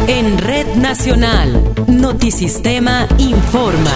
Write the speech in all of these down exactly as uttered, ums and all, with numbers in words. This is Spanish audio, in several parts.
En Red Nacional, Notisistema informa.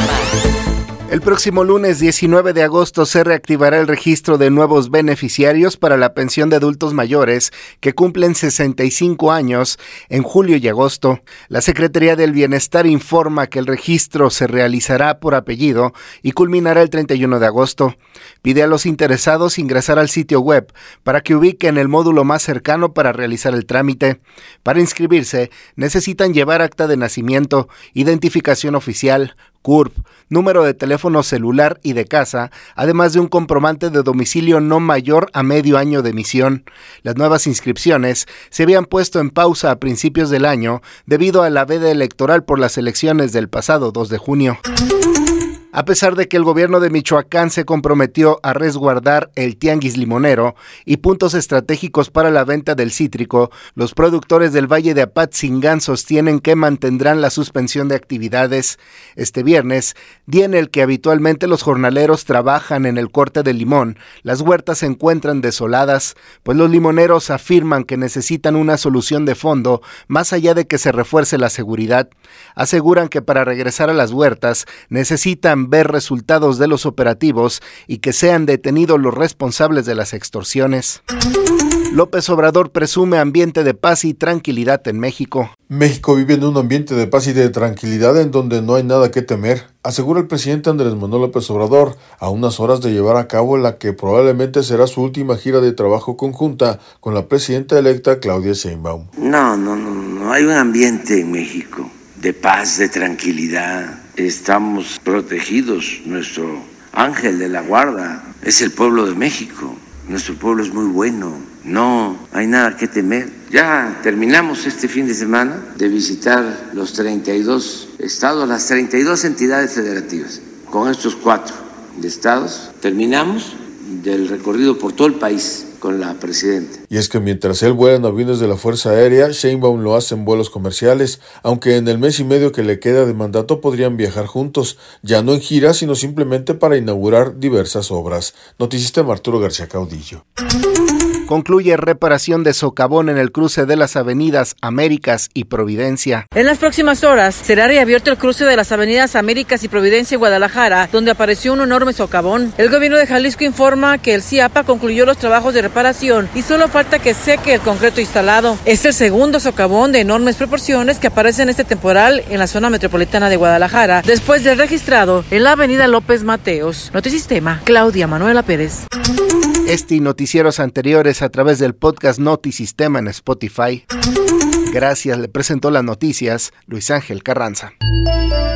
El próximo lunes diecinueve de agosto se reactivará el registro de nuevos beneficiarios para la pensión de adultos mayores que cumplen sesenta y cinco años en julio y agosto. La Secretaría del Bienestar informa que el registro se realizará por apellido y culminará el treinta y uno de agosto. Pide a los interesados ingresar al sitio web para que ubiquen el módulo más cercano para realizar el trámite. Para inscribirse, necesitan llevar acta de nacimiento, identificación oficial, C U R P, número de teléfono celular y de casa, además de un comprobante de domicilio no mayor a medio año de emisión. Las nuevas inscripciones se habían puesto en pausa a principios del año debido a la veda electoral por las elecciones del pasado dos de junio. A pesar de que el gobierno de Michoacán se comprometió a resguardar el tianguis limonero y puntos estratégicos para la venta del cítrico, los productores del Valle de Apatzingán sostienen que mantendrán la suspensión de actividades. Este viernes, día en el que habitualmente los jornaleros trabajan en el corte de limón, las huertas se encuentran desoladas, pues los limoneros afirman que necesitan una solución de fondo más allá de que se refuerce la seguridad. Aseguran que para regresar a las huertas necesitan ver resultados de los operativos y que sean detenidos los responsables de las extorsiones. López Obrador presume ambiente de paz y tranquilidad en México. México vive en un ambiente de paz y de tranquilidad en donde no hay nada que temer, asegura el presidente Andrés Manuel López Obrador, a unas horas de llevar a cabo la que probablemente será su última gira de trabajo conjunta con la presidenta electa Claudia Sheinbaum. No, no, no, no hay un ambiente en México de paz, de tranquilidad. Estamos protegidos, nuestro ángel de la guarda es el pueblo de México, nuestro pueblo es muy bueno, no hay nada que temer. Ya terminamos este fin de semana de visitar los treinta y dos estados, las treinta y dos entidades federativas. Con estos cuatro estados terminamos del recorrido por todo el país con la presidenta. Y es que mientras él vuela en aviones de la Fuerza Aérea, Sheinbaum lo hace en vuelos comerciales, aunque en el mes y medio que le queda de mandato podrían viajar juntos, ya no en gira, sino simplemente para inaugurar diversas obras. Notisistema Arturo García Caudillo. Concluye reparación de socavón en el cruce de las avenidas Américas y Providencia. En las próximas horas será reabierto el cruce de las avenidas Américas y Providencia y Guadalajara, donde apareció un enorme socavón. El gobierno de Jalisco informa que el CIAPA concluyó los trabajos de reparación y solo falta que seque el concreto instalado. Es el segundo socavón de enormes proporciones que aparece en este temporal en la zona metropolitana de Guadalajara, después del registrado en la avenida López Mateos. Notisistema, Claudia Manuela Pérez. Este y noticieros anteriores a través del podcast Notisistema en Spotify. Gracias, le presentó las noticias Luis Ángel Carranza.